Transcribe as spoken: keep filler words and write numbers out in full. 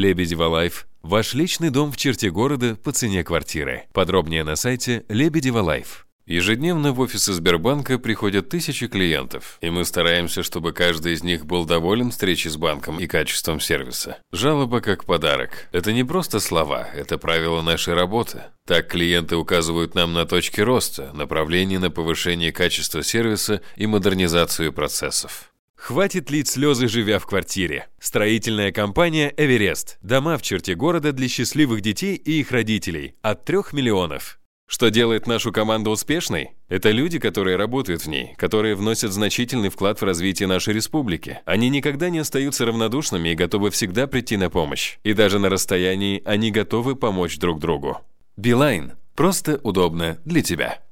Лебедева Лайф – ваш личный дом в черте города по цене квартиры. Подробнее на сайте Лебедева Лайф. Ежедневно в офисы Сбербанка приходят тысячи клиентов, и мы стараемся, чтобы каждый из них был доволен встречей с банком и качеством сервиса. Жалоба как подарок. Это не просто слова, это правило нашей работы. Так клиенты указывают нам на точки роста, направления на повышение качества сервиса и модернизацию процессов. Хватит лить слезы, живя в квартире. Строительная компания «Эверест». Дома в черте города для счастливых детей и их родителей. От трех миллионов. Что делает нашу команду успешной? Это люди, которые работают в ней, которые вносят значительный вклад в развитие нашей республики. Они никогда не остаются равнодушными и готовы всегда прийти на помощь. И даже на расстоянии они готовы помочь друг другу. Билайн. Просто удобно для тебя.